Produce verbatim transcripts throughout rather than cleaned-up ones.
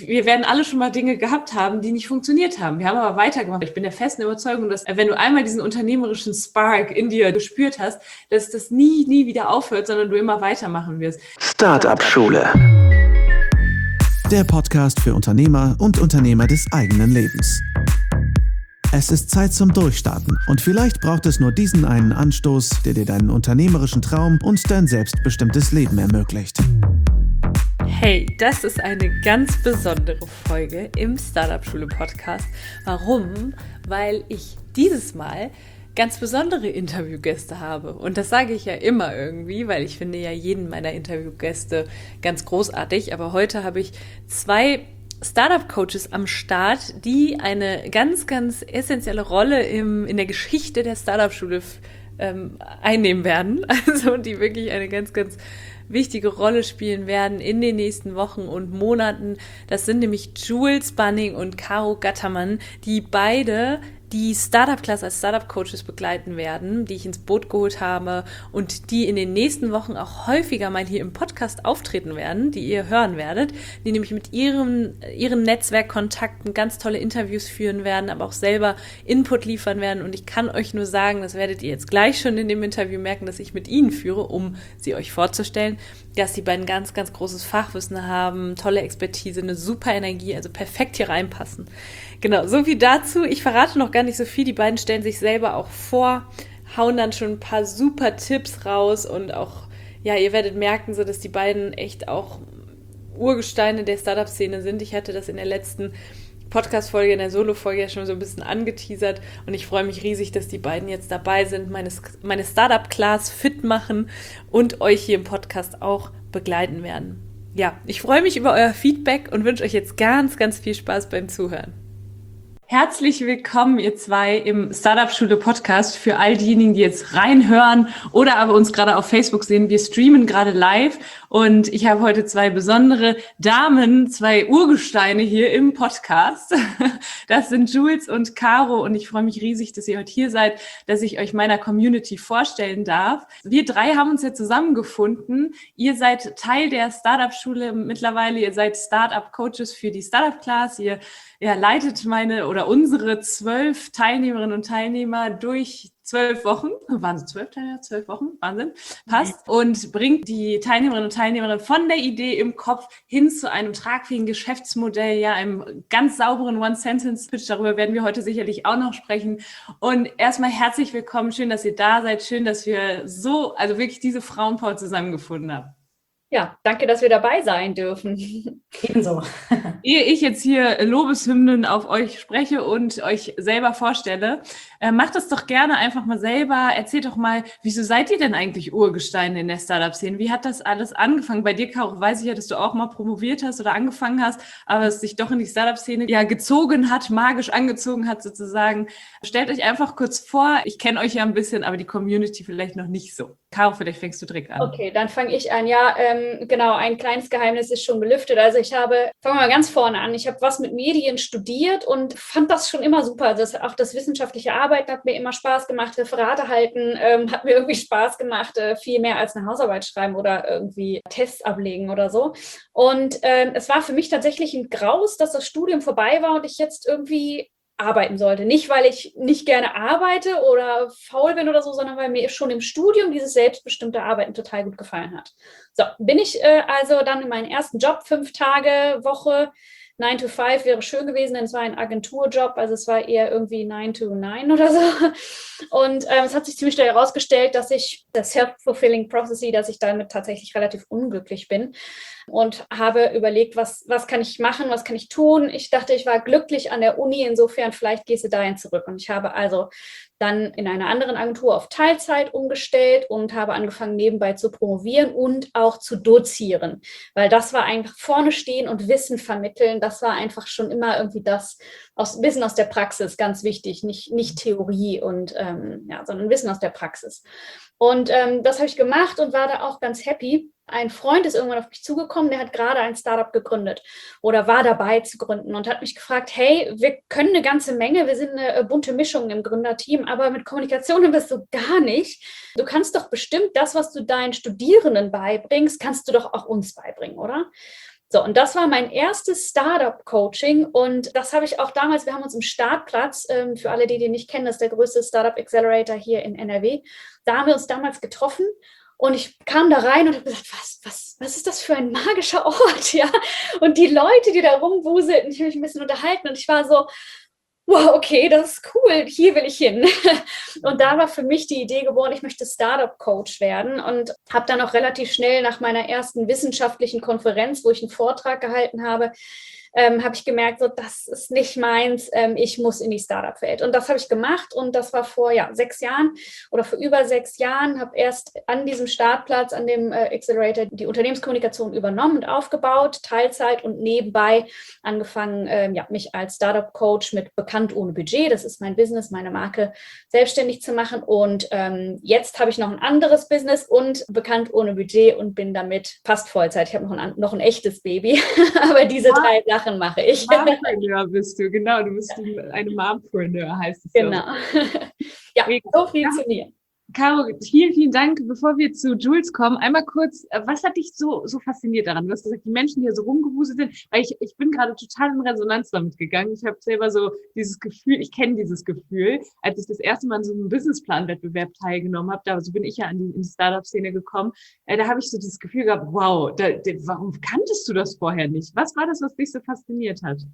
Wir werden alle schon mal Dinge gehabt haben, die nicht funktioniert haben. Wir haben aber weitergemacht. Ich bin der festen Überzeugung, dass wenn du einmal diesen unternehmerischen Spark in dir gespürt hast, dass das nie, nie wieder aufhört, sondern du immer weitermachen wirst. Startup-Schule. Der Podcast für Unternehmer und Unternehmer des eigenen Lebens. Es ist Zeit zum Durchstarten und vielleicht braucht es nur diesen einen Anstoß, der dir deinen unternehmerischen Traum und dein selbstbestimmtes Leben ermöglicht. Hey, das ist eine ganz besondere Folge im Startup-Schule-Podcast. Warum? Weil ich dieses Mal ganz besondere Interviewgäste habe. Und das sage ich ja immer irgendwie, weil ich finde ja jeden meiner Interviewgäste ganz großartig. Aber heute habe ich zwei Startup-Coaches am Start, die eine ganz, ganz essentielle Rolle im, in der Geschichte der Startup-Schule ähm, einnehmen werden. Also die wirklich eine ganz, ganz wichtige Rolle spielen werden in den nächsten Wochen und Monaten. Das sind nämlich Jules Bunning und Caro Gattermann, die beide die Startup-Class als Startup-Coaches begleiten werden, die ich ins Boot geholt habe und die in den nächsten Wochen auch häufiger mal hier im Podcast auftreten werden, die ihr hören werdet, die nämlich mit ihrem, ihren Netzwerkkontakten ganz tolle Interviews führen werden, aber auch selber Input liefern werden. Und ich kann euch nur sagen, das werdet ihr jetzt gleich schon in dem Interview merken, das ich mit ihnen führe, um sie euch vorzustellen, dass die beiden ganz, ganz großes Fachwissen haben, tolle Expertise, eine super Energie, also perfekt hier reinpassen. Genau, so viel dazu. Ich verrate noch gar nicht so viel. Die beiden stellen sich selber auch vor, hauen dann schon ein paar super Tipps raus und auch, ja, ihr werdet merken, so dass die beiden echt auch Urgesteine der Startup-Szene sind. Ich hatte das in der letzten Podcast-Folge, in der Solo-Folge ja schon so ein bisschen angeteasert und ich freue mich riesig, dass die beiden jetzt dabei sind, meine, meine Startup-Class fit machen und euch hier im Podcast auch begleiten werden. Ja, ich freue mich über euer Feedback und wünsche euch jetzt ganz, ganz viel Spaß beim Zuhören. Herzlich willkommen, ihr zwei, im Startup-Schule-Podcast. Für all diejenigen, die jetzt reinhören oder aber uns gerade auf Facebook sehen. Wir streamen gerade live und ich habe heute zwei besondere Damen, zwei Urgesteine hier im Podcast. Das sind Jules und Caro und ich freue mich riesig, dass ihr heute hier seid, dass ich euch meiner Community vorstellen darf. Wir drei haben uns ja zusammengefunden. Ihr seid Teil der Startup-Schule mittlerweile. Ihr seid Startup-Coaches für die Startup-Class. Ihr ja, leitet meine oder unsere zwölf Teilnehmerinnen und Teilnehmer durch zwölf Wochen, waren es zwölf Teilnehmer, zwölf Wochen, Wahnsinn, passt, und bringt die Teilnehmerinnen und Teilnehmer von der Idee im Kopf hin zu einem tragfähigen Geschäftsmodell, ja, einem ganz sauberen One-Sentence-Pitch. Darüber werden wir heute sicherlich auch noch sprechen. Und erstmal herzlich willkommen, schön, dass ihr da seid, schön, dass wir so, also wirklich diese Frauenpower zusammengefunden haben. Ja, danke, dass wir dabei sein dürfen. Ebenso. Ehe ich jetzt hier Lobeshymnen auf euch spreche und euch selber vorstelle, äh, macht das doch gerne einfach mal selber. Erzählt doch mal, wieso seid ihr denn eigentlich Urgesteine in der Startup-Szene? Wie hat das alles angefangen? Bei dir, Caro, weiß ich ja, dass du auch mal promoviert hast oder angefangen hast, aber es sich doch in die Startup-Szene ja gezogen hat, magisch angezogen hat sozusagen. Stellt euch einfach kurz vor, ich kenne euch ja ein bisschen, aber die Community vielleicht noch nicht so. Caro, vielleicht fängst du direkt an. Okay, dann fange ich an. Ja, ähm, genau, ein kleines Geheimnis ist schon gelüftet. Also ich habe, fangen wir mal ganz vorne an, ich habe was mit Medien studiert und fand das schon immer super. Das, auch das wissenschaftliche Arbeiten hat mir immer Spaß gemacht, Referate halten ähm, hat mir irgendwie Spaß gemacht, äh, viel mehr als eine Hausarbeit schreiben oder irgendwie Tests ablegen oder so. Und ähm, es war für mich tatsächlich ein Graus, dass das Studium vorbei war und ich jetzt irgendwie arbeiten sollte. Nicht, weil ich nicht gerne arbeite oder faul bin oder so, sondern weil mir schon im Studium dieses selbstbestimmte Arbeiten total gut gefallen hat. So, bin ich äh, also dann in meinen ersten Job, fünf Tage Woche, nine to five wäre schön gewesen, denn es war ein Agenturjob, also es war eher irgendwie nine to nine oder so. Und ähm, es hat sich ziemlich schnell herausgestellt, dass ich das Self-Fulfilling Prophecy, dass ich damit tatsächlich relativ unglücklich bin. Und habe überlegt, was, was kann ich machen, was kann ich tun. Ich dachte, ich war glücklich an der Uni, insofern vielleicht gehst du dahin zurück. Und ich habe also dann in einer anderen Agentur auf Teilzeit umgestellt und habe angefangen, nebenbei zu promovieren und auch zu dozieren. Weil das war einfach vorne stehen und Wissen vermitteln. Das war einfach schon immer irgendwie das aus, Wissen aus der Praxis, ganz wichtig. Nicht, nicht Theorie, und, ähm, ja, sondern Wissen aus der Praxis. Und ähm, das habe ich gemacht und war da auch ganz happy. Ein Freund ist irgendwann auf mich zugekommen, der hat gerade ein Startup gegründet oder war dabei zu gründen und hat mich gefragt, hey, wir können eine ganze Menge, wir sind eine bunte Mischung im Gründerteam, aber mit Kommunikation bist du gar nicht. Du kannst doch bestimmt das, was du deinen Studierenden beibringst, kannst du doch auch uns beibringen, oder? So, und das war mein erstes Startup-Coaching und das habe ich auch damals, wir haben uns im Startplatz, ähm, für alle, die den nicht kennen, das ist der größte Startup Accelerator hier in N R W, da haben wir uns damals getroffen. Und ich kam da rein und habe gesagt, was, was, was ist das für ein magischer Ort, ja? Und die Leute, die da rumwuselten, ich habe mich ein bisschen unterhalten und ich war so, wow, okay, das ist cool, hier will ich hin. Und da war für mich die Idee geboren, ich möchte Startup-Coach werden und habe dann auch relativ schnell nach meiner ersten wissenschaftlichen Konferenz, wo ich einen Vortrag gehalten habe, Ähm, habe ich gemerkt, so, das ist nicht meins, ähm, ich muss in die Startup-Welt. Und das habe ich gemacht und das war vor ja, sechs Jahren oder vor über sechs Jahren, habe erst an diesem Startplatz, an dem äh, Accelerator die Unternehmenskommunikation übernommen und aufgebaut, Teilzeit und nebenbei angefangen, ähm, ja, mich als Startup-Coach mit Bekannt ohne Budget, das ist mein Business, meine Marke, selbstständig zu machen. Und ähm, jetzt habe ich noch ein anderes Business und Bekannt ohne Budget und bin damit fast Vollzeit. Ich habe noch ein, noch ein echtes Baby, aber diese ja. drei Sachen mache ich. Mompreneur bist du, genau. Du bist eine Mompreneur, heißt es. Genau. Ja, so viel ja. zu mir. Caro, vielen, vielen Dank. Bevor wir zu Jules kommen, einmal kurz, was hat dich so, so fasziniert daran? Du hast gesagt, die Menschen, die hier so rumgewuselt sind, weil ich, ich bin gerade total in Resonanz damit gegangen. Ich habe selber so dieses Gefühl, ich kenne dieses Gefühl, als ich das erste Mal in so einem Businessplan-Wettbewerb teilgenommen habe, da so bin ich ja an die, in die Startup-Szene gekommen, äh, da habe ich so dieses Gefühl gehabt, wow, da, da, warum kanntest du das vorher nicht? Was war das, was dich so fasziniert hat?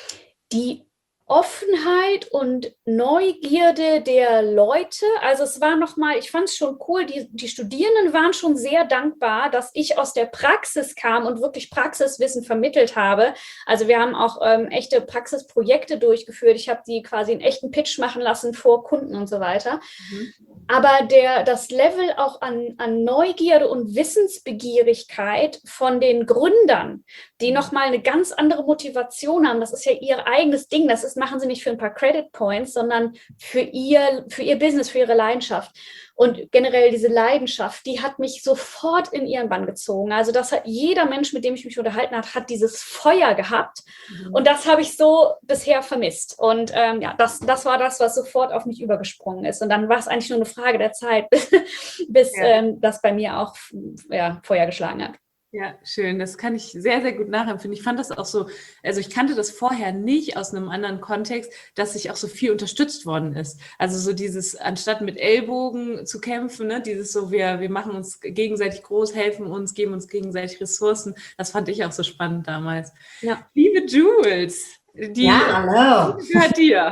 Die Offenheit und Neugierde der Leute. Also es war nochmal, ich fand es schon cool, die, die Studierenden waren schon sehr dankbar, dass ich aus der Praxis kam und wirklich Praxiswissen vermittelt habe. Also wir haben auch ähm, echte Praxisprojekte durchgeführt. Ich habe die quasi einen echten Pitch machen lassen vor Kunden und so weiter. Mhm. Aber der, das Level auch an, an Neugierde und Wissensbegierigkeit von den Gründern, die nochmal eine ganz andere Motivation haben, das ist ja ihr eigenes Ding, das ist, machen sie nicht für ein paar Credit Points, sondern für ihr, für ihr Business, für ihre Leidenschaft. Und generell diese Leidenschaft, die hat mich sofort in ihren Bann gezogen. Also das hat jeder Mensch, mit dem ich mich unterhalten habe, hat dieses Feuer gehabt. Mhm. Und das habe ich so bisher vermisst. Und ähm, ja, das, das war das, was sofort auf mich übergesprungen ist. Und dann war es eigentlich nur eine Frage der Zeit, bis, bis ja. ähm, das bei mir auch ja, Feuer geschlagen hat. Ja, schön. Das kann ich sehr, sehr gut nachempfinden. Ich fand das auch so, also ich kannte das vorher nicht aus einem anderen Kontext, dass sich auch so viel unterstützt worden ist. Also so dieses, anstatt mit Ellbogen zu kämpfen, ne, dieses so, wir, wir machen uns gegenseitig groß, helfen uns, geben uns gegenseitig Ressourcen. Das fand ich auch so spannend damals. Ja. Liebe Jules, die ja, hallo. gehört dir.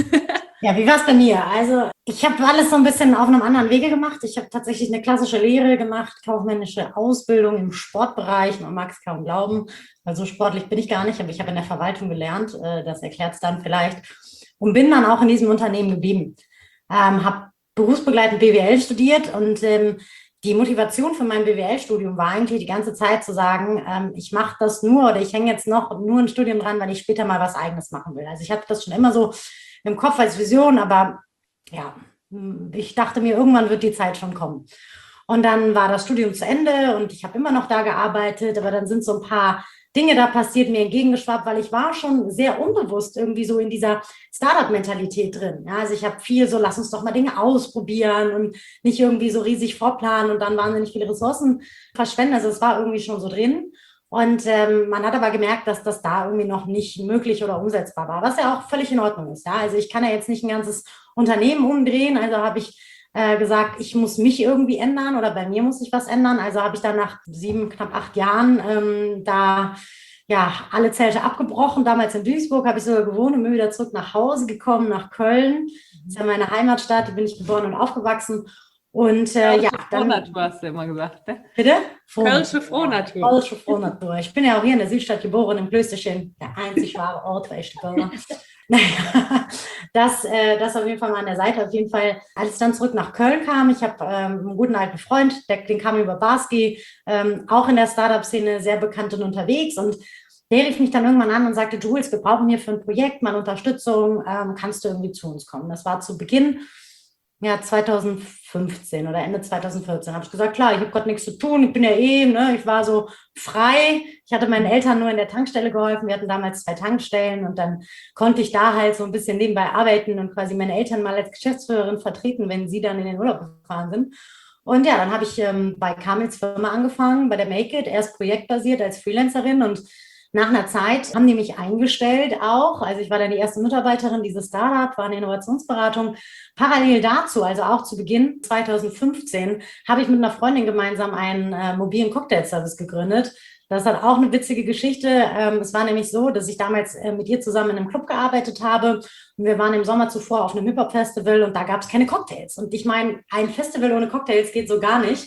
Ja, wie war es bei mir? Also ich habe alles so ein bisschen auf einem anderen Wege gemacht. Ich habe tatsächlich eine klassische Lehre gemacht, kaufmännische Ausbildung im Sportbereich. Man mag es kaum glauben, weil so sportlich bin ich gar nicht, aber ich habe in der Verwaltung gelernt. Das erklärt es dann vielleicht. Und bin dann auch in diesem Unternehmen geblieben. Ähm, habe berufsbegleitend B W L studiert und ähm, die Motivation für mein B W L-Studium war eigentlich die ganze Zeit zu sagen, ähm, ich mache das nur oder ich hänge jetzt noch nur ein Studium dran, weil ich später mal was Eigenes machen will. Also ich hatte das schon immer so im Kopf als Vision, aber ja, ich dachte mir, irgendwann wird die Zeit schon kommen. Und dann war das Studium zu Ende und ich habe immer noch da gearbeitet, aber dann sind so ein paar Dinge da passiert, mir entgegengeschwappt, weil ich war schon sehr unbewusst irgendwie so in dieser Startup-Mentalität drin. Ja, also ich habe viel so, lass uns doch mal Dinge ausprobieren und nicht irgendwie so riesig vorplanen und dann wahnsinnig viele Ressourcen verschwenden. Also es war irgendwie schon so drin. Und ähm, man hat aber gemerkt, dass das da irgendwie noch nicht möglich oder umsetzbar war, was ja auch völlig in Ordnung ist. Ja? Also ich kann ja jetzt nicht ein ganzes Unternehmen umdrehen, also habe ich äh, gesagt, ich muss mich irgendwie ändern oder bei mir muss sich was ändern. Also habe ich dann nach sieben, knapp acht Jahren ähm, da ja alle Zelte abgebrochen. Damals in Duisburg habe ich sogar gewohnt und bin wieder zurück nach Hause gekommen, nach Köln. Das ist ja meine Heimatstadt, da bin ich geboren und aufgewachsen. Und äh, ja, dann... Frohnatur hast du immer gesagt, ne? Bitte? Kölsche Frohnatur. Kölsche Frohnatur. Ich bin ja auch hier in der Südstadt geboren, im Klösterchen, der einzig wahre Ort für echte Kölner. Naja, das, äh, das auf jeden Fall mal an der Seite. Auf jeden Fall, als ich dann zurück nach Köln kam, ich habe ähm, einen guten alten Freund, der, den kam über Barski, ähm, auch in der Startup-Szene sehr bekannt und unterwegs und der rief mich dann irgendwann an und sagte, Jules, wir brauchen hier für ein Projekt mal Unterstützung, ähm, kannst du irgendwie zu uns kommen? Das war zu Beginn ja, zweitausendfünfzehn oder Ende zweitausendvierzehn habe ich gesagt, klar, ich habe gerade nichts zu tun, ich bin ja eh, ne, ich war so frei, ich hatte meinen Eltern nur in der Tankstelle geholfen, wir hatten damals zwei Tankstellen und dann konnte ich da halt so ein bisschen nebenbei arbeiten und quasi meine Eltern mal als Geschäftsführerin vertreten, wenn sie dann in den Urlaub gefahren sind. Und ja, dann habe ich ähm, bei Kamils Firma angefangen, bei der Make It, erst projektbasiert als Freelancerin und nach einer Zeit haben die mich eingestellt auch. Also ich war dann die erste Mitarbeiterin dieses Startup, war eine Innovationsberatung. Parallel dazu, also auch zu Beginn zwanzig fünfzehn, habe ich mit einer Freundin gemeinsam einen äh, mobilen Cocktailservice gegründet. Das hat auch eine witzige Geschichte. Ähm, es war nämlich so, dass ich damals äh, mit ihr zusammen in einem Club gearbeitet habe. Und wir waren im Sommer zuvor auf einem Hip-Hop-Festival und da gab es keine Cocktails. Und ich meine, ein Festival ohne Cocktails geht so gar nicht.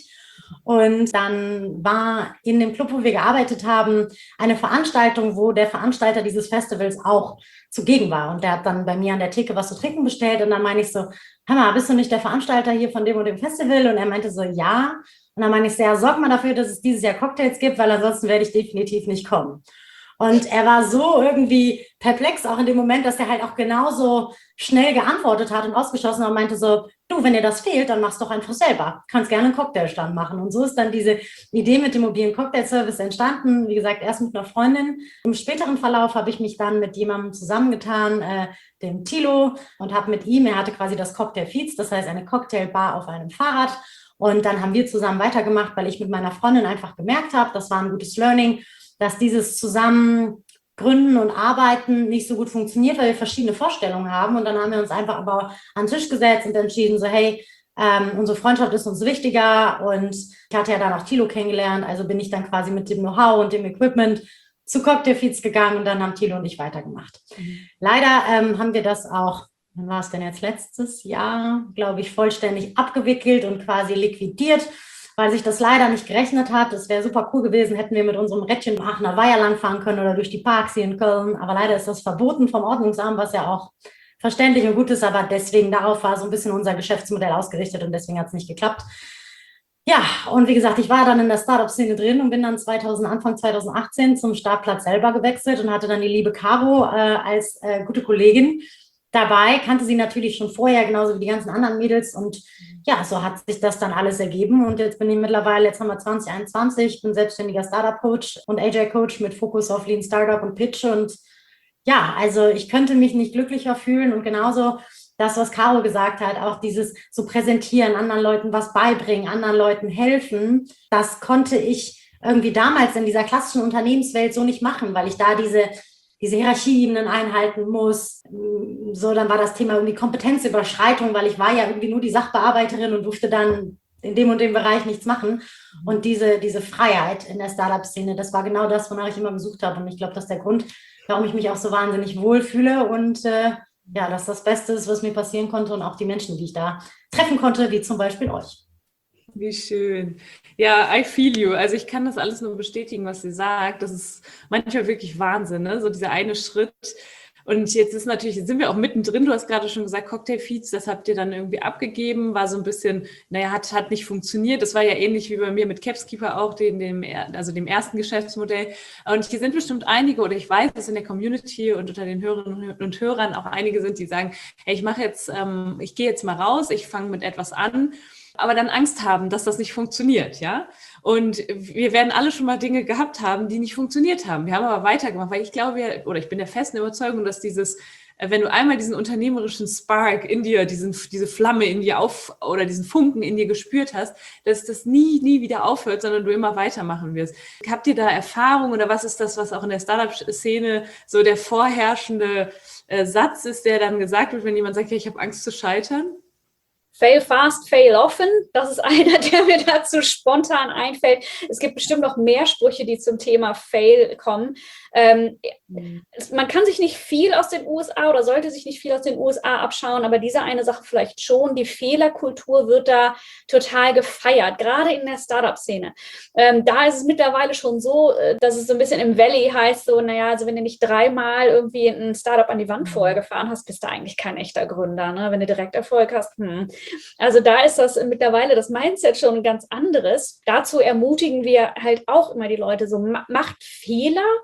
Und dann war in dem Club, wo wir gearbeitet haben, eine Veranstaltung, wo der Veranstalter dieses Festivals auch zugegen war. Und der hat dann bei mir an der Theke was zu trinken bestellt. Und dann meine ich so, hör mal, bist du nicht der Veranstalter hier von dem und dem Festival? Und er meinte so, ja. Und dann meine ich so, ja, sorg mal dafür, dass es dieses Jahr Cocktails gibt, weil ansonsten werde ich definitiv nicht kommen. Und er war so irgendwie perplex auch in dem Moment, dass er halt auch genauso schnell geantwortet hat und ausgeschossen und meinte so, du, wenn dir das fehlt, dann mach's doch einfach selber. Kannst gerne einen Cocktailstand machen. Und so ist dann diese Idee mit dem mobilen Cocktailservice entstanden. Wie gesagt, erst mit einer Freundin. Im späteren Verlauf habe ich mich dann mit jemandem zusammengetan, äh, dem Thilo, und habe mit ihm, er hatte quasi das Cocktail Feeds, das heißt eine Cocktailbar auf einem Fahrrad. Und dann haben wir zusammen weitergemacht, weil ich mit meiner Freundin einfach gemerkt habe, das war ein gutes Learning, dass dieses zusammen Gründen und Arbeiten nicht so gut funktioniert, weil wir verschiedene Vorstellungen haben. Und dann haben wir uns einfach aber an den Tisch gesetzt und entschieden, so hey, ähm, unsere Freundschaft ist uns wichtiger. Und ich hatte ja dann auch Thilo kennengelernt, also bin ich dann quasi mit dem Know-how und dem Equipment zu Cocktail Feeds gegangen und dann haben Thilo und ich weitergemacht. Mhm. Leider ähm, haben wir das auch, wann war es denn jetzt, letztes Jahr, glaube ich, vollständig abgewickelt und quasi liquidiert, weil sich das leider nicht gerechnet hat. Es wäre super cool gewesen, hätten wir mit unserem Rädchen im Aachener Weiher langfahren können oder durch die Parks hier in Köln. Aber leider ist das verboten vom Ordnungsamt, was ja auch verständlich und gut ist. Aber deswegen, darauf war so ein bisschen unser Geschäftsmodell ausgerichtet und deswegen hat es nicht geklappt. Ja, und wie gesagt, ich war dann in der Startup-Szene drin und bin dann zweitausend, Anfang zwanzig achtzehn zum Startplatz selber gewechselt und hatte dann die liebe Caro äh, als äh, gute Kollegin dabei, kannte sie natürlich schon vorher, genauso wie die ganzen anderen Mädels. Und ja, so hat sich das dann alles ergeben. Und jetzt bin ich mittlerweile, jetzt haben wir zwanzig einundzwanzig, bin selbstständiger Startup-Coach und A J-Coach mit Fokus auf Lean Startup und Pitch. Und ja, also ich könnte mich nicht glücklicher fühlen. Und genauso das, was Caro gesagt hat, auch dieses so präsentieren, anderen Leuten was beibringen, anderen Leuten helfen, das konnte ich irgendwie damals in dieser klassischen Unternehmenswelt so nicht machen, weil ich da diese diese Hierarchieebenen einhalten muss. So, dann war das Thema irgendwie Kompetenzüberschreitung, weil ich war ja irgendwie nur die Sachbearbeiterin und durfte dann in dem und dem Bereich nichts machen. Und diese, diese Freiheit in der Startup-Szene, das war genau das, wonach ich immer gesucht habe. Und ich glaube, das ist der Grund, warum ich mich auch so wahnsinnig wohlfühle und äh, ja, dass das Beste ist, was mir passieren konnte und auch die Menschen, die ich da treffen konnte, wie zum Beispiel euch. Wie schön. Ja, I feel you. Also ich kann das alles nur bestätigen, was sie sagt. Das ist manchmal wirklich Wahnsinn, ne? So dieser eine Schritt. Und jetzt ist natürlich, jetzt sind wir auch mittendrin. Du hast gerade schon gesagt, Cocktail Feeds, das habt ihr dann irgendwie abgegeben, war so ein bisschen, naja, hat, hat nicht funktioniert. Das war ja ähnlich wie bei mir mit Capskeeper auch, dem, dem, also dem ersten Geschäftsmodell. Und hier sind bestimmt einige, oder ich weiß, dass in der Community und unter den Hörerinnen und Hörern auch einige sind, die sagen, hey, ich mache jetzt, ähm, ich gehe jetzt mal raus, ich fange mit etwas an, aber dann Angst haben, dass das nicht funktioniert, ja. Und wir werden alle schon mal Dinge gehabt haben, die nicht funktioniert haben. Wir haben aber weitergemacht, weil ich glaube, oder ich bin der festen Überzeugung, dass dieses, wenn du einmal diesen unternehmerischen Spark in dir, diesen, diese Flamme in dir auf, oder diesen Funken in dir gespürt hast, dass das nie, nie wieder aufhört, sondern du immer weitermachen wirst. Habt ihr da Erfahrung oder was ist das, was auch in der Startup-Szene so der vorherrschende äh, Satz ist, der dann gesagt wird, wenn jemand sagt, ja, ich habe Angst zu scheitern? Fail fast, fail often. Das ist einer, der mir dazu spontan einfällt. Es gibt bestimmt noch mehr Sprüche, die zum Thema Fail kommen. Ähm, mhm. Man kann sich nicht viel aus den U S A oder sollte sich nicht viel aus den U S A abschauen, aber diese eine Sache vielleicht schon. Die Fehlerkultur wird da total gefeiert, gerade in der Startup-Szene. Ähm, da ist es mittlerweile schon so, dass es so ein bisschen im Valley heißt, so, naja, also wenn du nicht dreimal irgendwie ein Startup an die Wand vorher gefahren hast, bist du eigentlich kein echter Gründer. Ne? Wenn du direkt Erfolg hast, hm. Also da ist das mittlerweile das Mindset schon ein ganz anderes. Dazu ermutigen wir halt auch immer die Leute so, macht Fehler,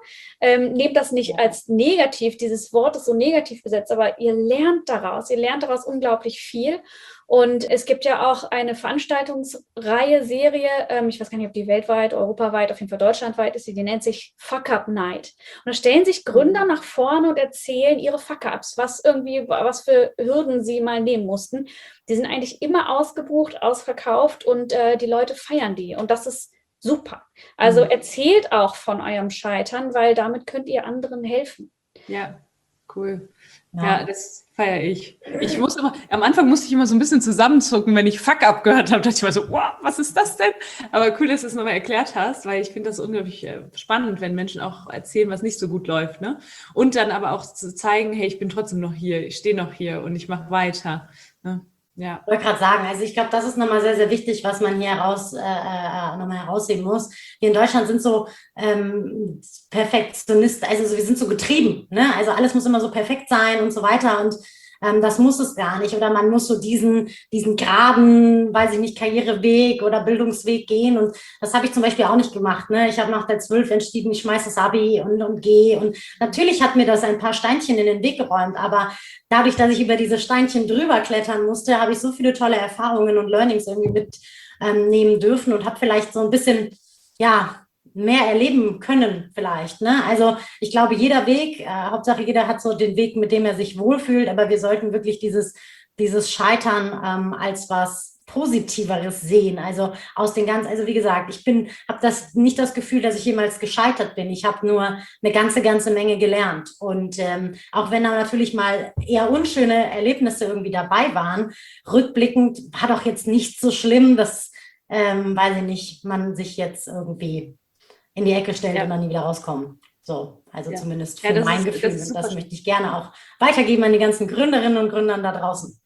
ähm, nehmt das nicht als negativ, dieses Wort ist so negativ besetzt, aber ihr lernt daraus, ihr lernt daraus unglaublich viel. Und es gibt ja auch eine Veranstaltungsreihe, Serie, ähm, ich weiß gar nicht, ob die weltweit, europaweit, auf jeden Fall deutschlandweit ist, die, die nennt sich Fuck Up Night. Und da stellen sich Gründer nach vorne und erzählen ihre Fuck-Ups, was irgendwie, was für Hürden sie mal nehmen mussten. Die sind eigentlich immer ausgebucht, ausverkauft und äh, die Leute feiern die. Und das ist super. Also mhm. erzählt auch von eurem Scheitern, weil damit könnt ihr anderen helfen. Ja, cool. Ja, ja das feiere ich. Ich muss immer, am Anfang musste ich immer so ein bisschen zusammenzucken, wenn ich Fuck Up gehört habe, dachte ich mal so, wow, was ist das denn? Aber cool, dass du es nochmal erklärt hast, weil ich finde das unglaublich spannend, wenn Menschen auch erzählen, was nicht so gut läuft, ne? Und dann aber auch zu zeigen, hey, ich bin trotzdem noch hier, ich stehe noch hier und ich mache weiter, ne? Ja. Ich wollte gerade sagen, also ich glaube, das ist nochmal sehr, sehr wichtig, was man hier heraus, äh, nochmal herausheben muss. Wir in Deutschland sind so ähm, Perfektionisten, also so, wir sind so getrieben, ne? Also alles muss immer so perfekt sein und so weiter und ähm, das muss es gar nicht. Oder man muss so diesen, diesen geraden, weiß ich nicht, Karriereweg oder Bildungsweg gehen und das habe ich zum Beispiel auch nicht gemacht, ne? Ich habe nach der zwölf entschieden, ich schmeiße das Abi und, und gehe und natürlich hat mir das ein paar Steinchen in den Weg geräumt, aber dadurch, dass ich über diese Steinchen drüber klettern musste, habe ich so viele tolle Erfahrungen und Learnings irgendwie mitnehmen ähm, dürfen und habe vielleicht so ein bisschen, ja, mehr erleben können vielleicht, ne? Also ich glaube, jeder Weg, äh, Hauptsache jeder hat so den Weg, mit dem er sich wohlfühlt, aber wir sollten wirklich dieses, dieses Scheitern ähm, als was Positiveres sehen. Also aus den ganz, also wie gesagt, ich bin, habe das nicht das Gefühl, dass ich jemals gescheitert bin. Ich habe nur eine ganze, ganze Menge gelernt. Und ähm, auch wenn da natürlich mal eher unschöne Erlebnisse irgendwie dabei waren, rückblickend war doch jetzt nicht so schlimm, dass, ähm, weiß ich nicht, man sich jetzt irgendwie in die Ecke stellt ja. und dann nie wieder rauskommen. So, also ja. zumindest für ja, mein ist, Gefühl. Das, und das möchte ich gerne auch weitergeben an die ganzen Gründerinnen und Gründern da draußen.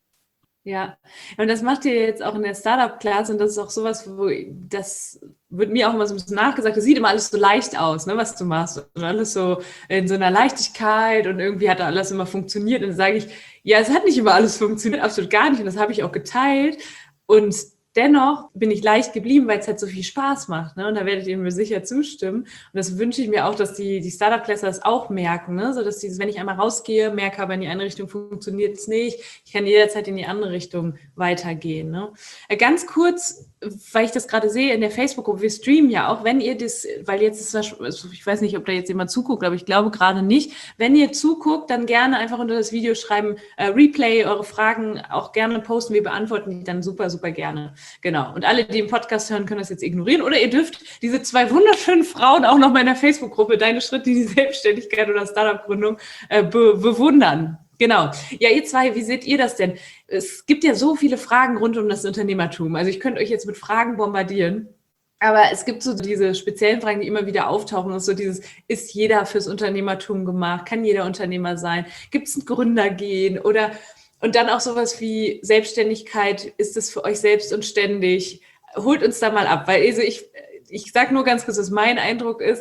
Ja, und das macht ihr jetzt auch in der Startup-Class und das ist auch sowas, wo das wird mir auch immer so ein bisschen nachgesagt, das sieht immer alles so leicht aus, ne, was du machst und alles so in so einer Leichtigkeit und irgendwie hat alles immer funktioniert und dann sage ich, ja, es hat nicht immer alles funktioniert, absolut gar nicht und das habe ich auch geteilt und dennoch bin ich leicht geblieben, weil es halt so viel Spaß macht, ne? Und da werdet ihr mir sicher zustimmen. Und das wünsche ich mir auch, dass die, die Startup-Classer das auch merken, ne? So dass die, wenn ich einmal rausgehe, merke, aber in die eine Richtung funktioniert es nicht. Ich kann jederzeit in die andere Richtung weitergehen, ne? Ganz kurz, weil ich das gerade sehe in der Facebook-Gruppe, wir streamen ja auch, wenn ihr das, weil jetzt ist das, ich weiß nicht, ob da jetzt jemand zuguckt, aber ich glaube gerade nicht. Wenn ihr zuguckt, dann gerne einfach unter das Video schreiben, äh, Replay, eure Fragen auch gerne posten, wir beantworten die dann super, super gerne. Genau. Und alle, die im Podcast hören, können das jetzt ignorieren. Oder ihr dürft diese zwei wunderschönen Frauen auch noch mal in der Facebook-Gruppe Deine Schritte in die Selbstständigkeit oder Startup-Gründung äh, be- bewundern. Genau. Ja, ihr zwei, wie seht ihr das denn? Es gibt ja so viele Fragen rund um das Unternehmertum. Also ich könnte euch jetzt mit Fragen bombardieren. Aber es gibt so diese speziellen Fragen, die immer wieder auftauchen. Das ist so dieses, ist jeder fürs Unternehmertum gemacht? Kann jeder Unternehmer sein? Gibt es ein Gründergehen? Oder und dann auch sowas wie Selbstständigkeit, ist es für euch selbst und ständig? Holt uns da mal ab, weil also ich, ich sage nur ganz kurz, was mein Eindruck ist,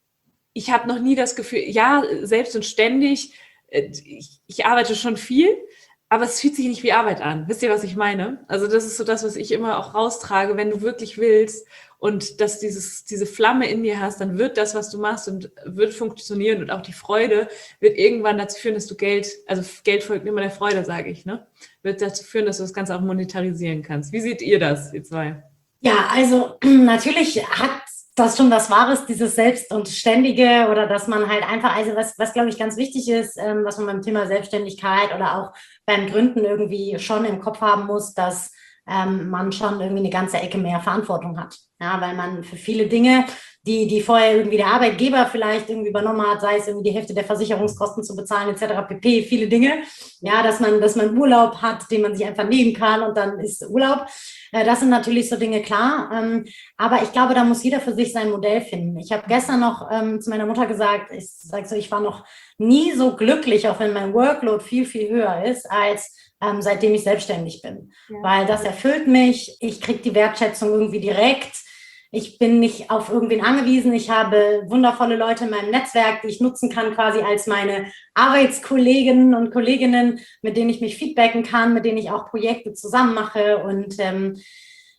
ich habe noch nie das Gefühl, ja, selbst und ständig, ich, ich arbeite schon viel, aber es fühlt sich nicht wie Arbeit an. Wisst ihr, was ich meine? Also das ist so das, was ich immer auch raustrage, wenn du wirklich willst und dass dieses, diese Flamme in dir hast, dann wird das, was du machst und wird funktionieren und auch die Freude wird irgendwann dazu führen, dass du Geld, also Geld folgt immer der Freude, sage ich, ne? Wird dazu führen, dass du das Ganze auch monetarisieren kannst. Wie seht ihr das, ihr zwei? Ja, also natürlich hat das schon was Wahres, dieses Selbst und Ständige oder dass man halt einfach, also was, was glaube ich ganz wichtig ist, ähm, was man beim Thema Selbstständigkeit oder auch beim Gründen irgendwie schon im Kopf haben muss, dass ähm, man schon irgendwie eine ganze Ecke mehr Verantwortung hat. Ja, weil man für viele Dinge, die, die vorher irgendwie der Arbeitgeber vielleicht irgendwie übernommen hat, sei es irgendwie die Hälfte der Versicherungskosten zu bezahlen, et cetera pp., viele Dinge, ja, dass man, dass man Urlaub hat, den man sich einfach nehmen kann und dann ist Urlaub. Äh, das sind natürlich so Dinge, klar. Ähm, aber ich glaube, da muss jeder für sich sein Modell finden. Ich habe gestern noch ähm, zu meiner Mutter gesagt, ich sage so, ich war noch nie so glücklich, auch wenn mein Workload viel, viel höher ist, als ähm, seitdem ich selbstständig bin. Ja. Weil das erfüllt mich, ich kriege die Wertschätzung irgendwie direkt. Ich bin nicht auf irgendwen angewiesen. Ich habe wundervolle Leute in meinem Netzwerk, die ich nutzen kann, quasi als meine Arbeitskolleginnen und Kolleginnen, mit denen ich mich feedbacken kann, mit denen ich auch Projekte zusammen mache. Und ähm,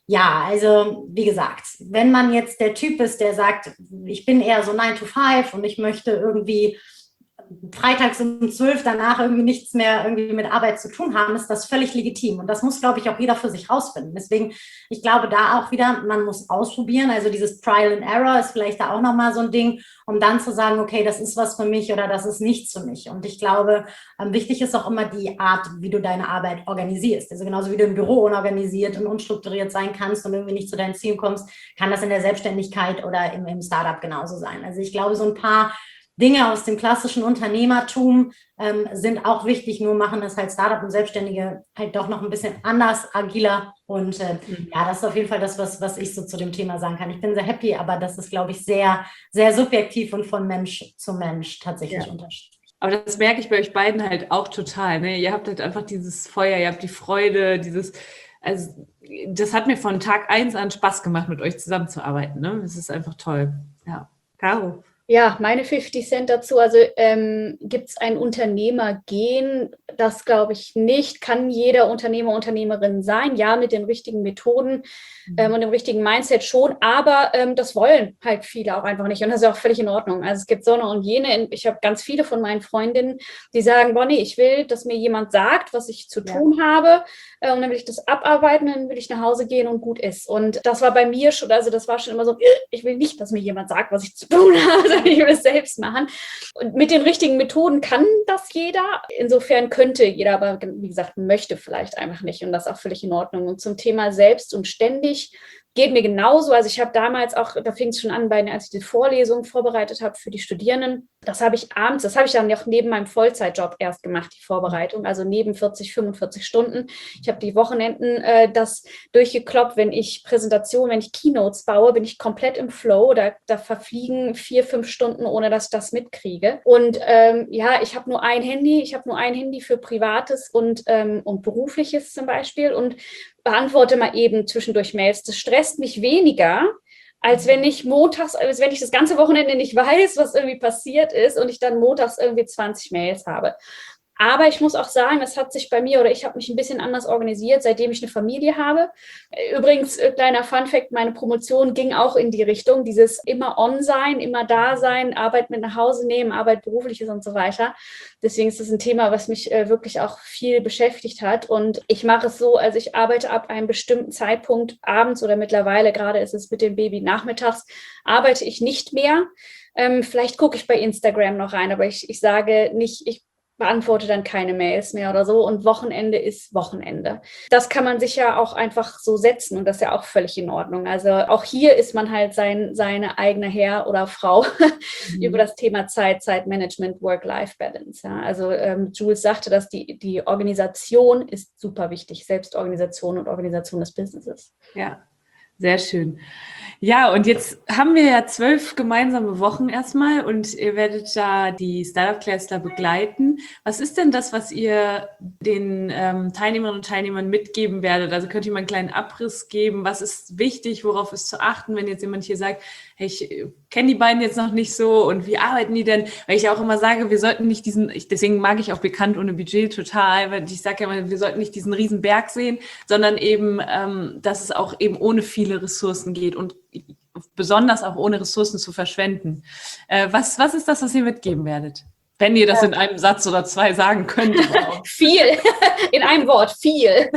Ja, also wie gesagt, wenn man jetzt der Typ ist, der sagt, ich bin eher so nine to five und ich möchte irgendwie freitags um zwölf danach irgendwie nichts mehr irgendwie mit Arbeit zu tun haben, ist das völlig legitim. Und das muss, glaube ich, auch jeder für sich rausfinden. Deswegen, ich glaube da auch wieder, man muss ausprobieren. Also dieses Trial and Error ist vielleicht da auch nochmal so ein Ding, um dann zu sagen, okay, das ist was für mich oder das ist nichts für mich. Und ich glaube, wichtig ist auch immer die Art, wie du deine Arbeit organisierst. Also genauso wie du im Büro unorganisiert und unstrukturiert sein kannst und irgendwie nicht zu deinen Zielen kommst, kann das in der Selbstständigkeit oder im, im Startup genauso sein. Also ich glaube, so ein paar Dinge aus dem klassischen Unternehmertum ähm, sind auch wichtig, nur machen das halt Startup und Selbstständige halt doch noch ein bisschen anders, agiler. Und äh, mhm. ja, das ist auf jeden Fall das, was, was ich so zu dem Thema sagen kann. Ich bin sehr happy, aber das ist, glaube ich, sehr, sehr subjektiv und von Mensch zu Mensch tatsächlich ja. unterschiedlich. Aber das merke ich bei euch beiden halt auch total. Ne? Ihr habt halt einfach dieses Feuer, ihr habt die Freude, dieses, also das hat mir von Tag eins an Spaß gemacht, mit euch zusammenzuarbeiten. Ne? Das ist einfach toll. Ja, Caro. Ja, meine fünfzig Cent dazu. Also ähm, gibt es ein Unternehmergen? Das glaube ich nicht. Kann jeder Unternehmer, Unternehmerin sein? Ja, mit den richtigen Methoden mhm. ähm, und dem richtigen Mindset schon. Aber ähm, das wollen halt viele auch einfach nicht. Und das ist auch völlig in Ordnung. Also es gibt so eine und jene. Ich habe ganz viele von meinen Freundinnen, die sagen, Bonnie, ich will, dass mir jemand sagt, was ich zu tun ja. habe. Äh, und dann will ich das abarbeiten, dann will ich nach Hause gehen und gut ist. Und das war bei mir schon, also das war schon immer so, ich will nicht, dass mir jemand sagt, was ich zu tun habe. Ich will es selbst machen. Und mit den richtigen Methoden kann das jeder. Insofern könnte jeder, aber wie gesagt, möchte vielleicht einfach nicht. Und das ist auch völlig in Ordnung. Und zum Thema selbst und ständig geht mir genauso. Also ich habe damals auch, da fing es schon an, bei, als ich die Vorlesung vorbereitet habe für die Studierenden, das habe ich abends, das habe ich dann auch neben meinem Vollzeitjob erst gemacht, die Vorbereitung, also neben vierzig, fünfundvierzig Stunden. Ich habe die Wochenenden äh, das durchgekloppt, wenn ich Präsentationen, wenn ich Keynotes baue, bin ich komplett im Flow, da, da verfliegen vier, fünf Stunden, ohne dass ich das mitkriege. Und ähm, ja, ich habe nur ein Handy, ich habe nur ein Handy für Privates und, ähm, und Berufliches zum Beispiel und beantworte mal eben zwischendurch Mails. Das stresst mich weniger, als wenn ich montags, als wenn ich das ganze Wochenende nicht weiß, was irgendwie passiert ist und ich dann montags irgendwie zwanzig Mails habe. Aber ich muss auch sagen, es hat sich bei mir oder ich habe mich ein bisschen anders organisiert, seitdem ich eine Familie habe. Übrigens, kleiner Funfact, meine Promotion ging auch in die Richtung, dieses immer on sein, immer da sein, Arbeit mit nach Hause nehmen, Arbeit berufliches und so weiter. Deswegen ist das ein Thema, was mich äh, wirklich auch viel beschäftigt hat. Und ich mache es so, also ich arbeite ab einem bestimmten Zeitpunkt abends oder mittlerweile, gerade ist es mit dem Baby nachmittags, arbeite ich nicht mehr. Ähm, vielleicht gucke ich bei Instagram noch rein, aber ich, ich sage nicht, ich beantworte dann keine Mails mehr oder so und Wochenende ist Wochenende. Das kann man sich ja auch einfach so setzen und das ist ja auch völlig in Ordnung. Also auch hier ist man halt sein, seine eigene Herr oder Frau mhm. über das Thema Zeit, Zeitmanagement, Work-Life-Balance. Ja. Also ähm, Jules sagte, dass die, die Organisation ist super wichtig, Selbstorganisation und Organisation des Businesses. Ja. Sehr schön. Ja, und jetzt haben wir ja zwölf gemeinsame Wochen erstmal und ihr werdet da die Startup Cluster begleiten. Was ist denn das, was ihr den ähm, Teilnehmerinnen und Teilnehmern mitgeben werdet? Also könnt ihr mal einen kleinen Abriss geben? Was ist wichtig? Worauf ist zu achten, wenn jetzt jemand hier sagt, hey, ich kenne die beiden jetzt noch nicht so und wie arbeiten die denn? Weil ich auch immer sage, wir sollten nicht diesen, ich, deswegen mag ich auch Bekannt ohne Budget total, weil ich sage ja immer, wir sollten nicht diesen riesen Berg sehen, sondern eben, ähm, dass es auch eben ohne viele Ressourcen geht und besonders auch ohne Ressourcen zu verschwenden. Äh, was, was ist das, was ihr mitgeben werdet? Wenn ihr das in einem Satz oder zwei sagen könnt. Viel, in einem Wort, viel.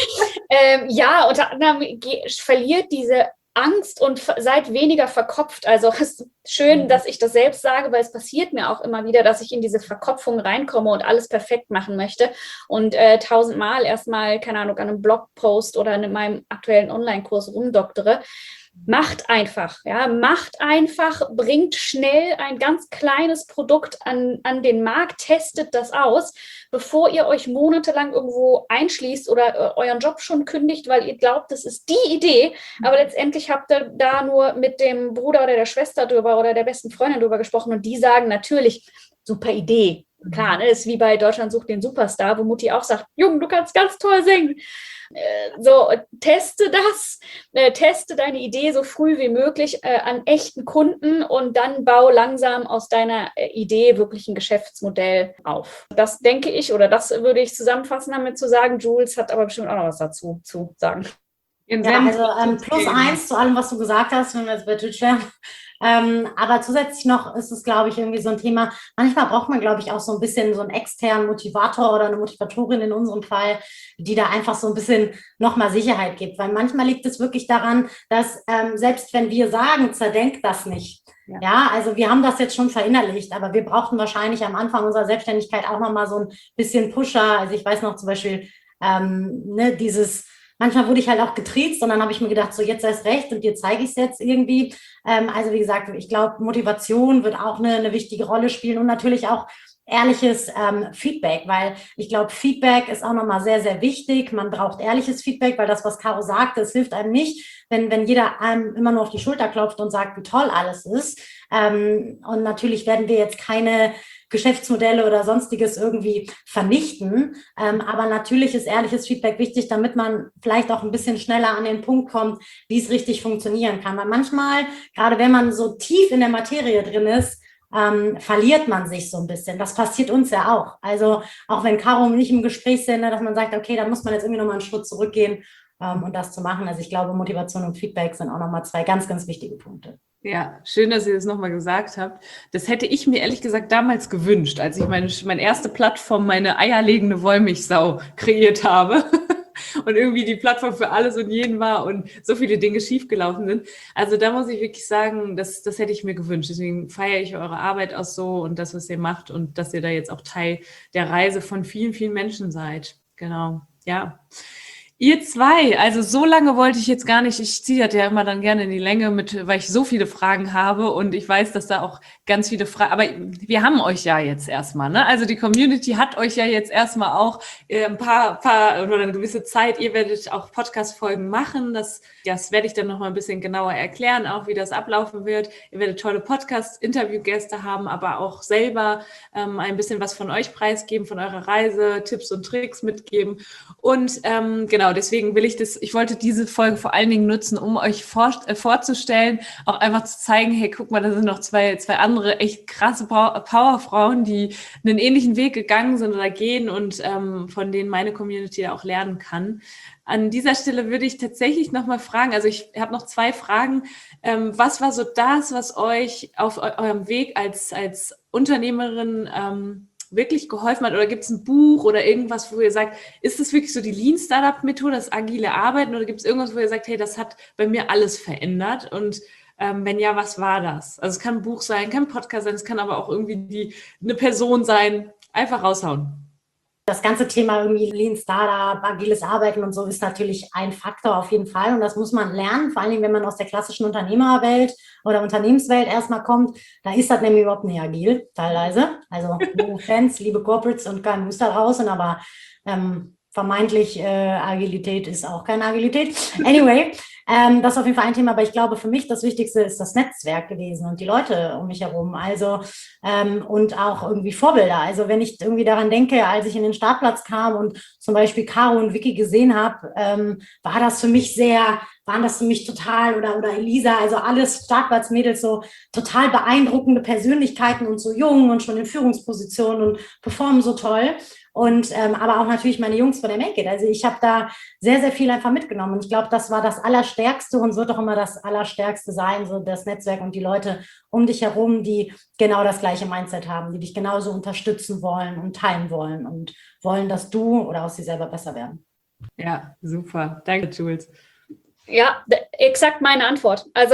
ähm, ja, unter anderem verliert diese Angst und seid weniger verkopft. Also es ist schön, dass ich das selbst sage, weil es passiert mir auch immer wieder, dass ich in diese Verkopfung reinkomme und alles perfekt machen möchte und äh, tausendmal erstmal, keine Ahnung, an einem Blogpost oder in meinem aktuellen Online-Kurs rumdoktere. Macht einfach, ja, macht einfach, bringt schnell ein ganz kleines Produkt an, an den Markt, testet das aus, bevor ihr euch monatelang irgendwo einschließt oder äh, euren Job schon kündigt, weil ihr glaubt, das ist die Idee, aber letztendlich habt ihr da nur mit dem Bruder oder der Schwester drüber oder der besten Freundin drüber gesprochen und die sagen natürlich, super Idee. Klar, ne, ist wie bei Deutschland sucht den Superstar, wo Mutti auch sagt, Junge, du kannst ganz toll singen. Äh, so, teste das, äh, teste deine Idee so früh wie möglich äh, an echten Kunden und dann bau langsam aus deiner äh, Idee wirklich ein Geschäftsmodell auf. Das denke ich, oder das würde ich zusammenfassen damit zu sagen. Jules hat aber bestimmt auch noch was dazu zu sagen. In Ja, also ähm, plus eins zu allem, was du gesagt hast, wenn wir jetzt bei Twitch wären. Ähm, aber zusätzlich noch ist es, glaube ich, irgendwie so ein Thema, manchmal braucht man, glaube ich, auch so ein bisschen so einen externen Motivator oder eine Motivatorin in unserem Fall, die da einfach so ein bisschen nochmal Sicherheit gibt. Weil manchmal liegt es wirklich daran, dass ähm, selbst wenn wir sagen, zerdenkt das nicht. Ja. ja, also wir haben das jetzt schon verinnerlicht, aber wir brauchten wahrscheinlich am Anfang unserer Selbstständigkeit auch nochmal so ein bisschen Pusher. Also ich weiß noch zum Beispiel, ähm, ne, dieses Manchmal wurde ich halt auch getriezt und dann habe ich mir gedacht, so jetzt erst recht und dir zeige ich es jetzt irgendwie. Ähm, also wie gesagt, ich glaube, Motivation wird auch eine, eine wichtige Rolle spielen und natürlich auch ehrliches ähm, Feedback, weil ich glaube, Feedback ist auch nochmal sehr, sehr wichtig. Man braucht ehrliches Feedback, weil das, was Caro sagte, es hilft einem nicht, wenn, wenn jeder einem immer nur auf die Schulter klopft und sagt, wie toll alles ist. Ähm, und natürlich werden wir jetzt keine Geschäftsmodelle oder sonstiges irgendwie vernichten. Ähm, aber natürlich ist ehrliches Feedback wichtig, damit man vielleicht auch ein bisschen schneller an den Punkt kommt, wie es richtig funktionieren kann. Weil manchmal, gerade wenn man so tief in der Materie drin ist, ähm, verliert man sich so ein bisschen. Das passiert uns ja auch. Also auch wenn Caro und ich im Gespräch sind, dass man sagt, okay, da muss man jetzt irgendwie nochmal einen Schritt zurückgehen, um um das zu machen. Also ich glaube, Motivation und Feedback sind auch nochmal zwei ganz, ganz wichtige Punkte. Ja, schön, dass ihr das nochmal gesagt habt. Das hätte ich mir ehrlich gesagt damals gewünscht, als ich meine, meine erste Plattform, meine eierlegende Wollmilchsau kreiert habe und irgendwie die Plattform für alles und jeden war und so viele Dinge schiefgelaufen sind. Also da muss ich wirklich sagen, das, das hätte ich mir gewünscht. Deswegen feiere ich eure Arbeit auch so und das, was ihr macht und dass ihr da jetzt auch Teil der Reise von vielen, vielen Menschen seid. Genau, ja. Ihr zwei, also so lange wollte ich jetzt gar nicht, ich ziehe das ja immer dann gerne in die Länge mit, weil ich so viele Fragen habe und ich weiß, dass da auch ganz viele Fragen, aber wir haben euch ja jetzt erstmal, ne? Also die Community hat euch ja jetzt erstmal auch äh, ein paar, paar oder eine gewisse Zeit, ihr werdet auch Podcast-Folgen machen, das, das werde ich dann nochmal ein bisschen genauer erklären, auch wie das ablaufen wird. Ihr werdet tolle Podcast-Interviewgäste haben, aber auch selber ähm, ein bisschen was von euch preisgeben, von eurer Reise, Tipps und Tricks mitgeben und ähm, genau, deswegen will ich das, ich wollte diese Folge vor allen Dingen nutzen, um euch vor, äh, vorzustellen, auch einfach zu zeigen, hey, guck mal, da sind noch zwei, zwei andere echt krasse Powerfrauen, die einen ähnlichen Weg gegangen sind oder gehen und ähm, von denen meine Community auch lernen kann. An dieser Stelle würde ich tatsächlich nochmal fragen, also ich habe noch zwei Fragen. Ähm, was war so das, was euch auf eu- eurem Weg als, als Unternehmerin ähm, wirklich geholfen hat? Oder gibt es ein Buch oder irgendwas, wo ihr sagt, ist das wirklich so die Lean-Startup-Methode, das agile Arbeiten? Oder gibt es irgendwas, wo ihr sagt, hey, das hat bei mir alles verändert? Und ähm, wenn ja, was war das? Also es kann ein Buch sein, kann ein Podcast sein, es kann aber auch irgendwie die, eine Person sein. Einfach raushauen. Das ganze Thema irgendwie Lean Startup, agiles Arbeiten und so ist natürlich ein Faktor auf jeden Fall und das muss man lernen, vor allen Dingen, wenn man aus der klassischen Unternehmerwelt oder Unternehmenswelt erstmal kommt, da ist das nämlich überhaupt nicht agil, teilweise. Also liebe Fans, liebe Corporates und K M Us da draußen, aber ähm, vermeintlich äh, Agilität ist auch keine Agilität. Anyway, ähm, das ist auf jeden Fall ein Thema, aber ich glaube, für mich das Wichtigste ist das Netzwerk gewesen und die Leute um mich herum, also ähm, und auch irgendwie Vorbilder. Also wenn ich irgendwie daran denke, als ich in den Startplatz kam und zum Beispiel Caro und Vicky gesehen habe, ähm, war das für mich sehr, waren das für mich total, oder, oder Elisa, also alles Startplatzmädels, so total beeindruckende Persönlichkeiten und so jung und schon in Führungspositionen und performen so toll. Und ähm, aber auch natürlich meine Jungs von der Make It. Also ich habe da sehr, sehr viel einfach mitgenommen. Und ich glaube, das war das Allerstärkste und wird auch immer das Allerstärkste sein, so das Netzwerk und die Leute um dich herum, die genau das gleiche Mindset haben, die dich genauso unterstützen wollen und teilen wollen und wollen, dass du oder aus sie selber besser werden. Ja, super. Danke, Jules. Ja, exakt meine Antwort. Also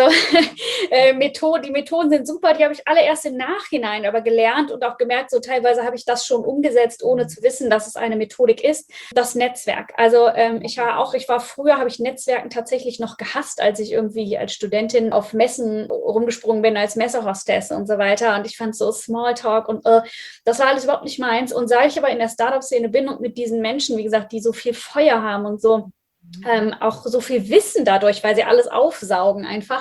äh, Methode, die Methoden sind super, die habe ich alle erst im Nachhinein aber gelernt und auch gemerkt, so teilweise habe ich das schon umgesetzt, ohne zu wissen, dass es eine Methodik ist. Das Netzwerk. Also ähm, ich war auch, ich war früher, habe ich Netzwerken tatsächlich noch gehasst, als ich irgendwie als Studentin auf Messen rumgesprungen bin, als Messehostess und so weiter. Und ich fand so Smalltalk und äh, das war alles überhaupt nicht meins. Und seit ich aber in der Startup-Szene bin und mit diesen Menschen, wie gesagt, die so viel Feuer haben und so, Ähm, auch so viel Wissen dadurch, weil sie alles aufsaugen einfach,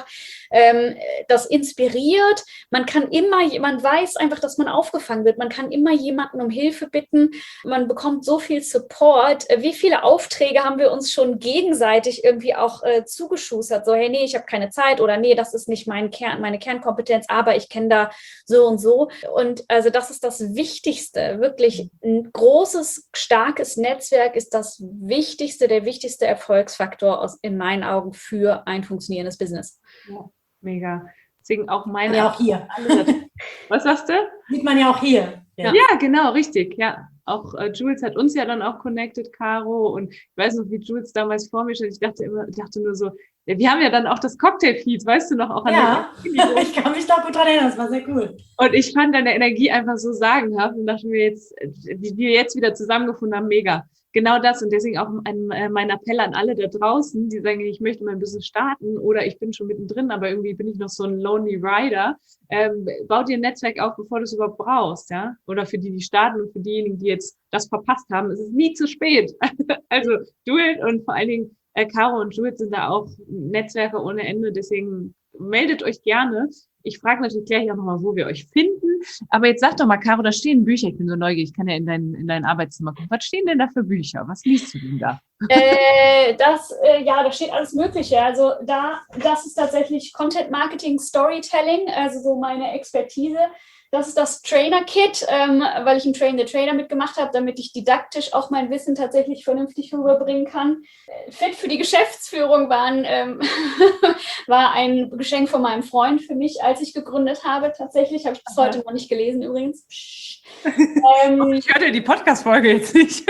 Ähm, das inspiriert. Man kann immer, man weiß einfach, dass man aufgefangen wird. Man kann immer jemanden um Hilfe bitten. Man bekommt so viel Support. Wie viele Aufträge haben wir uns schon gegenseitig irgendwie auch äh, zugeschustert? So, hey, nee, ich habe keine Zeit oder nee, das ist nicht mein Kern, meine Kernkompetenz, aber ich kenne da so und so. Und also das ist das Wichtigste. Wirklich ein großes, starkes Netzwerk ist das Wichtigste, der wichtigste Erfolgsfaktor aus, in meinen Augen für ein funktionierendes Business. Ja, mega. Deswegen auch meine... Ja, auch hier. Was sagst du? Sieht man ja auch hier. Ja, ja genau, richtig. Ja, auch äh, Jules hat uns ja dann auch connected, Caro. Und ich weiß noch, wie Jules damals vor mir stand. Ich dachte immer, ich dachte nur so, ja, wir haben ja dann auch das Cocktail-Feed, weißt du noch, auch an ja, der ich kann mich da gut dran erinnern, das war sehr cool. Und ich fand deine Energie einfach so sagenhaft und dachte mir jetzt, wie wir jetzt wieder zusammengefunden haben, mega. Genau das und deswegen auch ein, äh, mein Appell an alle da draußen, die sagen, ich möchte mein Business starten oder ich bin schon mittendrin, aber irgendwie bin ich noch so ein Lonely Rider. Ähm, baut dir ein Netzwerk auf, bevor du es überhaupt brauchst, ja? Oder für die, die starten und für diejenigen, die jetzt das verpasst haben, es ist nie zu spät. Also do it und vor allen Dingen äh, Caro und Jules sind da auch Netzwerke ohne Ende, deswegen meldet euch gerne. Ich frage natürlich gleich auch nochmal, wo wir euch finden. Aber jetzt sag doch mal, Caro, da stehen Bücher. Ich bin so neugierig, ich kann ja in dein, in dein Arbeitszimmer gucken. Was stehen denn da für Bücher? Was liest du denn da? Äh, das, äh, ja, da steht alles Mögliche. Also da, das ist tatsächlich Content Marketing, Storytelling, also so meine Expertise. Das ist das Trainer-Kit, ähm, weil ich im Train the Trainer mitgemacht habe, damit ich didaktisch auch mein Wissen tatsächlich vernünftig rüberbringen kann. Fit für die Geschäftsführung waren, ähm, war ein Geschenk von meinem Freund für mich, als ich gegründet habe. Tatsächlich habe ich bis heute noch nicht gelesen übrigens. ähm, ich hörte die Podcast-Folge jetzt nicht.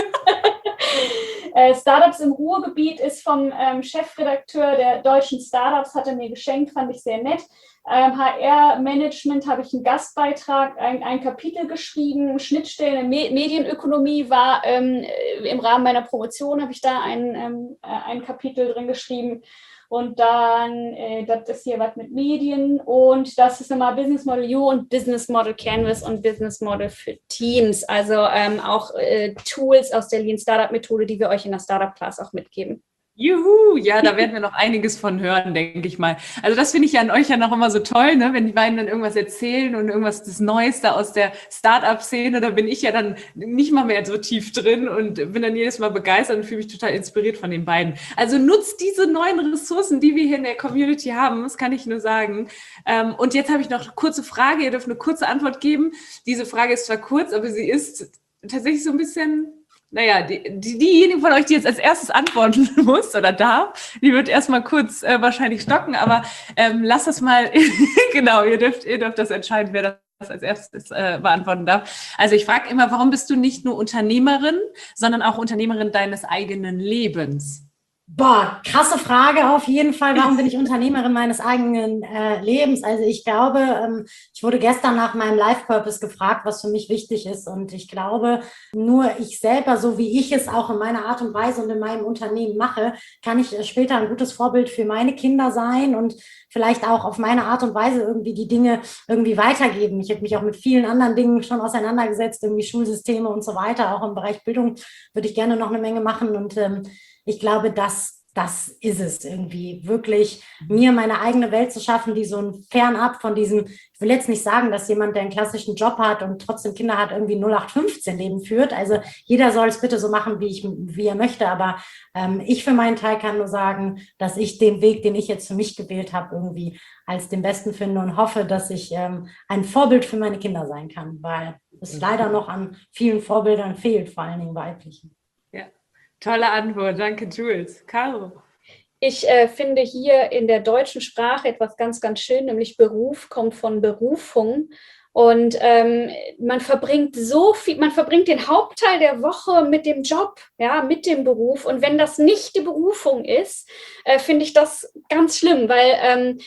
Startups im Ruhrgebiet ist vom ähm, Chefredakteur der deutschen Startups, hat er mir geschenkt, fand ich sehr nett. Ähm, H R-Management habe ich einen Gastbeitrag, ein, ein Kapitel geschrieben, Schnittstellen, Me- Medienökonomie war ähm, im Rahmen meiner Promotion, habe ich da ein, ähm, ein Kapitel drin geschrieben. Und dann, äh, das ist hier was mit Medien und das ist nochmal Business Model U und Business Model Canvas und Business Model für Teams. Also ähm, auch äh, Tools aus der Lean Startup Methode, die wir euch in der Startup Class auch mitgeben. Juhu, ja, da werden wir noch einiges von hören, denke ich mal. Also das finde ich ja an euch ja noch immer so toll, ne? Wenn die beiden dann irgendwas erzählen und irgendwas das Neueste aus der Start-up-Szene, da bin ich ja dann nicht mal mehr so tief drin und bin dann jedes Mal begeistert und fühle mich total inspiriert von den beiden. Also nutzt diese neuen Ressourcen, die wir hier in der Community haben, das kann ich nur sagen. Und jetzt habe ich noch eine kurze Frage, ihr dürft eine kurze Antwort geben. Diese Frage ist zwar kurz, aber sie ist tatsächlich so ein bisschen... Naja, die, die, diejenigen von euch, die jetzt als erstes antworten muss oder darf, die wird erstmal kurz äh, wahrscheinlich stocken, aber ähm, lasst das mal, genau, ihr dürft, ihr dürft das entscheiden, wer das als erstes äh, beantworten darf. Also ich frage immer, warum bist du nicht nur Unternehmerin, sondern auch Unternehmerin deines eigenen Lebens? Boah, krasse Frage auf jeden Fall. Warum bin ich Unternehmerin meines eigenen äh, Lebens? Also ich glaube, ähm, ich wurde gestern nach meinem Life-Purpose gefragt, was für mich wichtig ist. Und ich glaube, nur ich selber, so wie ich es auch in meiner Art und Weise und in meinem Unternehmen mache, kann ich äh, später ein gutes Vorbild für meine Kinder sein und vielleicht auch auf meine Art und Weise irgendwie die Dinge irgendwie weitergeben. Ich habe mich auch mit vielen anderen Dingen schon auseinandergesetzt, irgendwie Schulsysteme und so weiter. Auch im Bereich Bildung würde ich gerne noch eine Menge machen und ähm, ich glaube, das, das ist es irgendwie, wirklich mir meine eigene Welt zu schaffen, die so ein fernab von diesem, ich will jetzt nicht sagen, dass jemand, der einen klassischen Job hat und trotzdem Kinder hat, irgendwie null acht fünfzehn Leben führt. Also jeder soll es bitte so machen, wie ich, wie er möchte. Aber ähm, ich für meinen Teil kann nur sagen, dass ich den Weg, den ich jetzt für mich gewählt habe, irgendwie als den besten finde und hoffe, dass ich ähm, ein Vorbild für meine Kinder sein kann, weil es leider noch an vielen Vorbildern fehlt, vor allen Dingen weiblichen. Ja. Tolle Antwort, danke Jules. Caro? Ich äh, finde hier in der deutschen Sprache etwas ganz, ganz schön, nämlich Beruf kommt von Berufung und ähm, man verbringt so viel, man verbringt den Hauptteil der Woche mit dem Job, ja, mit dem Beruf und wenn das nicht die Berufung ist, äh, finde ich das ganz schlimm, weil ähm,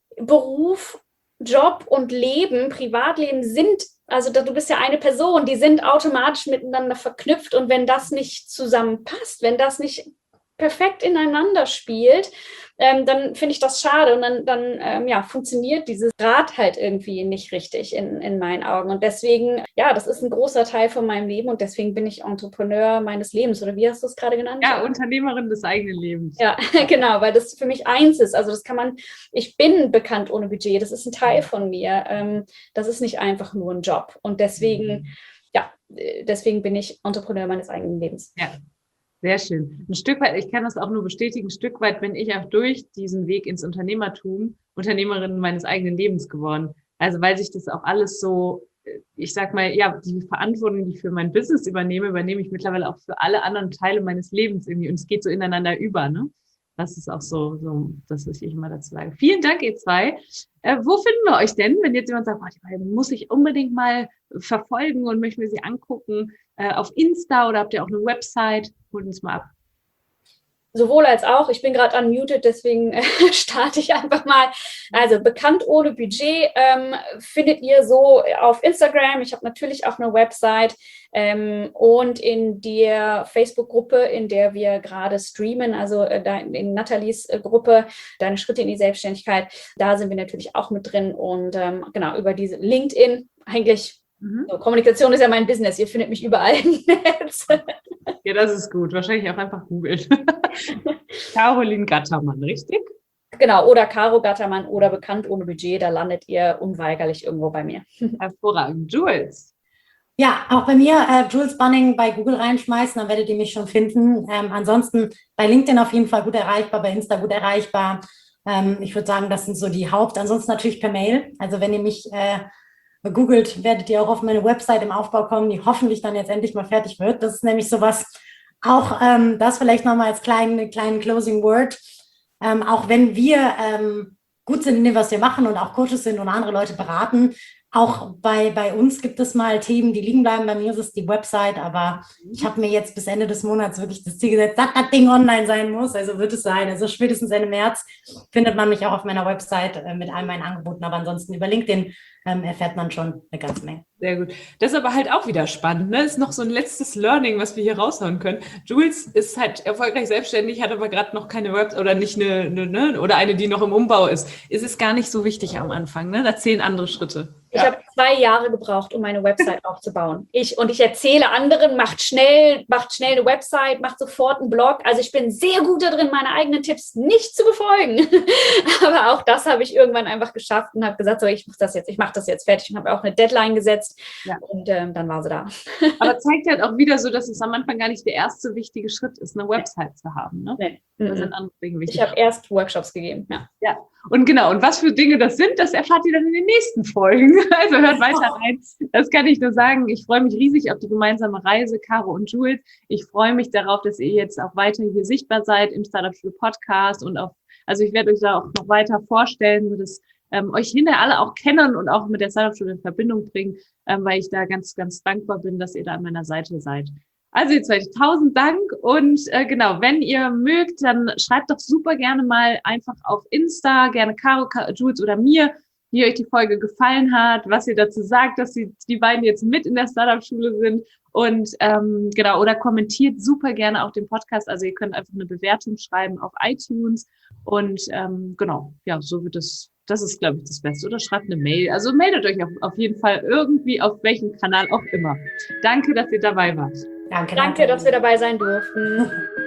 Beruf, Job und Leben, Privatleben sind Also du bist ja eine Person, die sind automatisch miteinander verknüpft und wenn das nicht zusammenpasst, wenn das nicht perfekt ineinander spielt, ähm, dann finde ich das schade und dann, dann ähm, ja, funktioniert dieses Rad halt irgendwie nicht richtig in, in meinen Augen. Und deswegen, ja, das ist ein großer Teil von meinem Leben und deswegen bin ich Entrepreneur meines Lebens. Oder wie hast du es gerade genannt? Ja, Unternehmerin des eigenen Lebens. Ja, genau, weil das für mich eins ist. Also das kann man, ich bin bekannt ohne Budget, das ist ein Teil von mir. Ähm, das ist nicht einfach nur ein Job. Und deswegen, ja, deswegen bin ich Entrepreneur meines eigenen Lebens. Ja. Sehr schön. Ein Stück weit, ich kann das auch nur bestätigen, ein Stück weit bin ich auch durch diesen Weg ins Unternehmertum Unternehmerin meines eigenen Lebens geworden. Also weil sich das auch alles so, ich sag mal, ja, die Verantwortung, die ich für mein Business übernehme, übernehme ich mittlerweile auch für alle anderen Teile meines Lebens irgendwie. Und es geht so ineinander über, ne? Das ist auch so, so das, was ich immer dazu sage. Vielen Dank, ihr zwei. Äh, wo finden wir euch denn, wenn jetzt jemand sagt, oh, die beiden muss ich unbedingt mal verfolgen und möchte mir sie angucken? Äh, auf Insta oder habt ihr auch eine Website? Holt uns mal ab. Sowohl als auch. Ich bin gerade unmuted, deswegen äh, starte ich einfach mal. Also bekannt ohne Budget ähm, findet ihr so auf Instagram. Ich habe natürlich auch eine Website ähm, und in der Facebook-Gruppe, in der wir gerade streamen, also äh, da in Nathalies äh, Gruppe, Deine Schritte in die Selbstständigkeit, da sind wir natürlich auch mit drin und ähm, genau über diese LinkedIn eigentlich. Mhm. So, Kommunikation ist ja mein Business. Ihr findet mich überall im Netz. Ja, das ist gut. Wahrscheinlich auch einfach googeln. Caroline Gattermann, richtig? Genau, oder Caro Gattermann oder bekannt ohne Budget. Da landet ihr unweigerlich irgendwo bei mir. Hervorragend. Jules? Ja, auch bei mir äh, Jules Bunning bei Google reinschmeißen, dann werdet ihr mich schon finden. Ähm, ansonsten bei LinkedIn auf jeden Fall gut erreichbar, bei Insta gut erreichbar. Ähm, ich würde sagen, das sind so die Haupt. Ansonsten natürlich per Mail. Also wenn ihr mich äh, googelt, werdet ihr auch auf meine Website im Aufbau kommen, die hoffentlich dann jetzt endlich mal fertig wird. Das ist nämlich sowas, auch ähm, das vielleicht nochmal als kleinen, kleinen Closing Word. Ähm, auch wenn wir ähm, gut sind in dem, was wir machen und auch Coaches sind und andere Leute beraten, auch bei, bei uns gibt es mal Themen, die liegen bleiben. Bei mir ist es die Website, aber ich habe mir jetzt bis Ende des Monats wirklich das Ziel gesetzt, dass das Ding online sein muss. Also wird es sein. Also spätestens Ende März findet man mich auch auf meiner Website äh, mit all meinen Angeboten. Aber ansonsten über LinkedIn ähm, erfährt man schon eine ganze Menge. Sehr gut. Das ist aber halt auch wieder spannend, ne? Das ist noch so ein letztes Learning, was wir hier raushauen können. Jules ist halt erfolgreich selbstständig, hat aber gerade noch keine Website oder nicht eine, eine, ne? Oder eine, die noch im Umbau ist. Es ist gar nicht so wichtig am Anfang, ne? Da zählen andere Schritte. Ich ja. habe zwei Jahre gebraucht, um meine Website aufzubauen. Ich, und ich erzähle anderen, macht schnell, macht schnell eine Website, macht sofort einen Blog. Also ich bin sehr gut darin, meine eigenen Tipps nicht zu befolgen. Aber auch das habe ich irgendwann einfach geschafft und habe gesagt, so, ich mache das jetzt, ich mache das jetzt fertig und habe auch eine Deadline gesetzt. Ja. Und ähm, dann war sie da. Aber zeigt halt auch wieder so, dass es am Anfang gar nicht der erste wichtige Schritt ist, eine Website zu haben. Ne? Nee. Da sind andere Dinge wichtig. Ich habe erst Workshops gegeben. Ja. ja. Und genau, und was für Dinge das sind, das erfahrt ihr dann in den nächsten Folgen. Also hört weiter rein. Das kann ich nur sagen. Ich freue mich riesig auf die gemeinsame Reise, Caro und Jules. Ich freue mich darauf, dass ihr jetzt auch weiter hier sichtbar seid im Startup Schule Podcast und auch, also ich werde euch da auch noch weiter vorstellen, dass ähm, euch hinterher alle auch kennen und auch mit der Startup Schule in Verbindung bringen, ähm, weil ich da ganz, ganz dankbar bin, dass ihr da an meiner Seite seid. Also jetzt zwei, tausend Dank und äh, genau, wenn ihr mögt, dann schreibt doch super gerne mal einfach auf Insta, gerne Caro, Jules oder mir, wie euch die Folge gefallen hat, was ihr dazu sagt, dass die, die beiden jetzt mit in der Startup-Schule sind und ähm, genau, oder kommentiert super gerne auch den Podcast, also ihr könnt einfach eine Bewertung schreiben auf iTunes und ähm, genau, ja, so wird es, das ist glaube ich das Beste, oder schreibt eine Mail, also meldet euch auf, auf jeden Fall irgendwie, auf welchem Kanal auch immer. Danke, dass ihr dabei wart. Danke, danke, dass wir dabei sein durften.